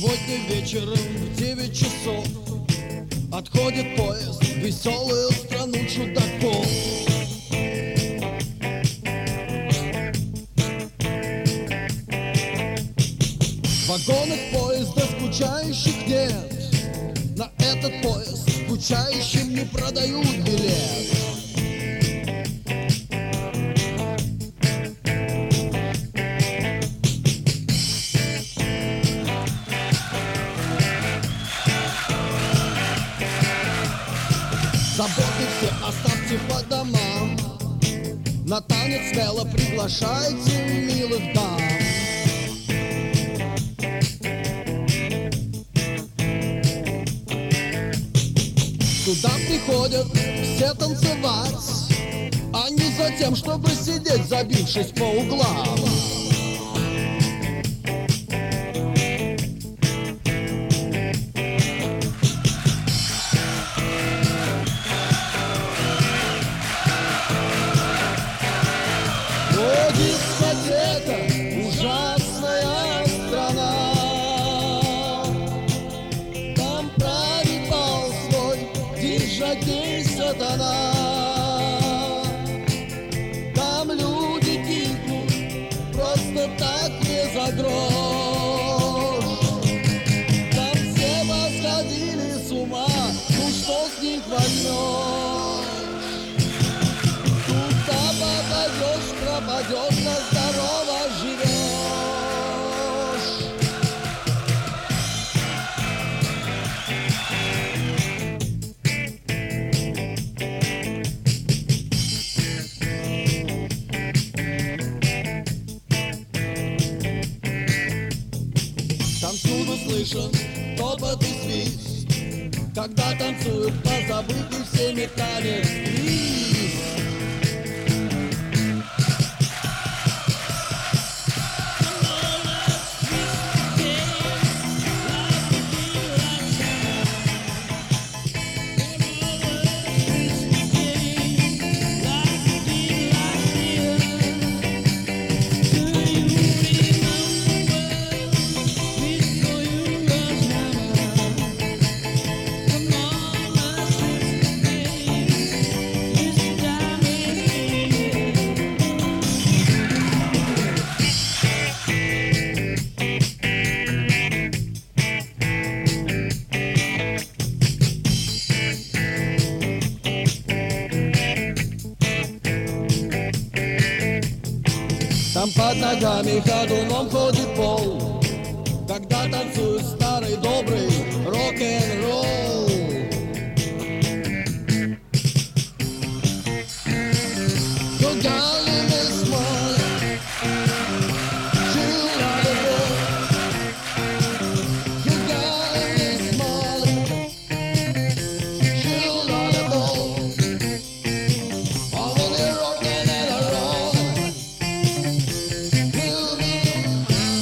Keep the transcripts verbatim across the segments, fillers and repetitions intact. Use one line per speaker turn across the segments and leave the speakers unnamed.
Сегодня вечером в девять часов отходит поезд в веселую страну чудаков. В вагонах поезда скучающих нет, на этот поезд скучающим не продают билет. Заботы все оставьте по домам, на танец смело приглашайте милых дам. Туда приходят все танцевать, а не за тем, чтобы сидеть, забившись по углам. О, дискотека, ужасная страна, там правит бал свой диджокей сатана. Там люди гибнут просто так, не за грош. Там все посходили с ума, ну что с них возьмешь? Туда попадешь, пропадешь, на здорово живешь. Там всюду слышен топот и свист, когда танцуют позабытый всеми танец твист. Там под ногами ходуном ходит пол, когда танцует старый добрый рок-н-ролл. You got in this morning, chill out the road. You got in this morning, chill out the road. Over the rockin' and a roll.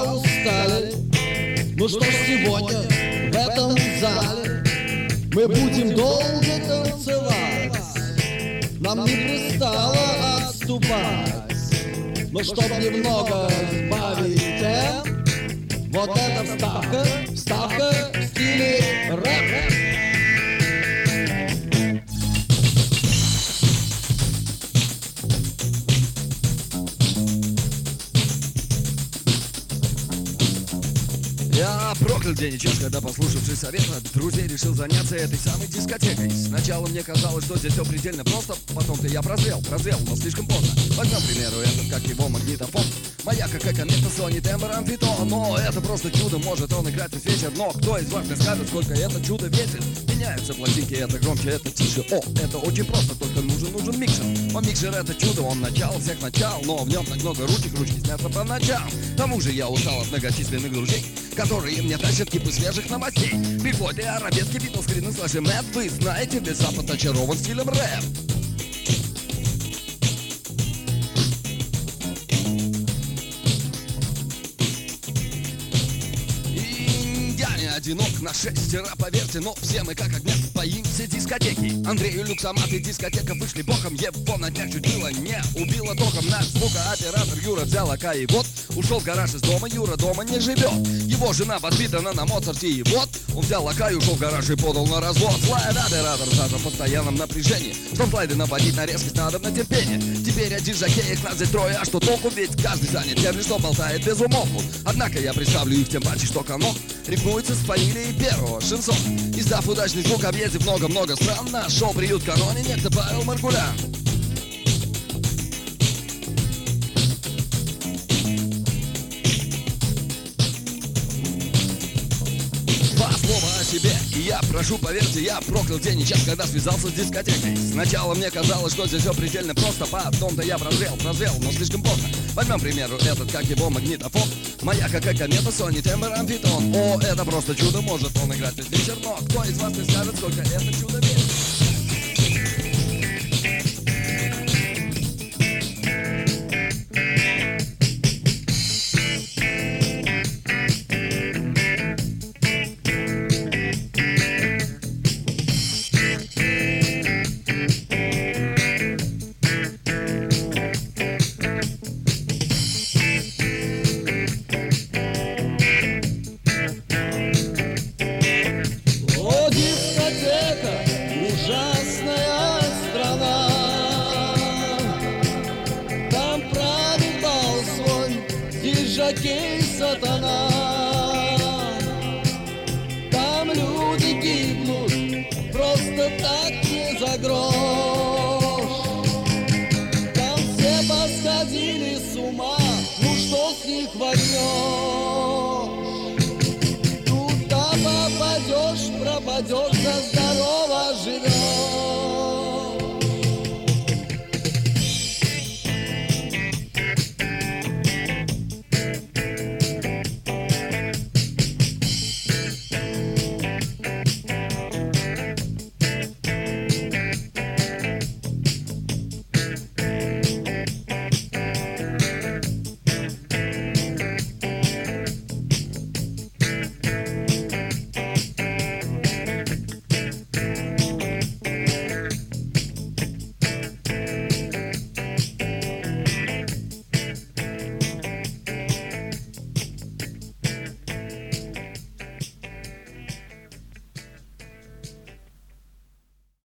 устали. Ну что ж, сегодня в этом зале мы будем долго танцевать. Нам не пристало отступать. Но чтоб немного сбавить темп, вот эта вставка, вставка в стиле рэп.
Я проклял день и час, когда, послушавшись совета друзей, решил заняться этой самой дискотекой. Сначала мне казалось, что здесь все предельно просто, потом-то я прозрел, прозрел, но слишком поздно. Возьмем, к примеру, этот, как его, магнитофон. Моя какая комета, Sony Тембр Амфитон. Но это просто чудо, может он играть весь вечер. Но кто из вас мне скажет, сколько это чудо весит? Меняются пластинки, это громче, это тише. О, это очень просто, только нужен, нужен микшер. Но микшер это чудо, он начало всех начал. Но в нем так много ручек, ручки снятся по ночам. К тому же я устал от многочисленных друзей, которые мне тащат кипы свежих новостей. Приходят арабески, битлскрины, слэши, мэт. Вы знаете, весь Запад очарован стилем рэп. Одинок на шестеро, поверьте, но все мы как огня боимся дискотеки. Андрею Люксомат и дискотека вышли боком. Его на днях чуть было не убило током. Наш звукооператор Юра взял АК и вот ушел в гараж из дома. Юра дома не живет. Его жена воспитана на Моцарте и вот он взял АК и ушел в гараж и подал на развод. Слайд-оператор даже в постоянном напряжении. Чтоб слайды наводить на резкость, надо на терпение. Теперь один жокей, их нас здесь трое, а что толку? Ведь каждый занят тем, что болтает без умолку. Однако я представлю их тем паче, что комок рифмуется с фамилией первого Шансон. Издав удачный звук, объездив много-много стран, нашел приют в каноне некто Павел Маркулян. Два слова о себе, и я прошу, поверьте, я проклял день и час, когда связался с дискотекой. Сначала мне казалось, что здесь все предельно просто, потом-то я прозрел, прозрел, но слишком поздно. Возьмем, к примеру, этот, как его, магнитофон. Моя какая комета, Sony Тембр Амфитон. О, это просто чудо, может он играть весь вечер. Но кто из вас не скажет, сколько это чудо весит?
Ужасная страна, там пробивал свой дижокей сатана. Там люди гибнут просто так не за грош. Там все посходили с ума, ну что с них возьмешь? Туда попадешь, пропадешь за здоровье.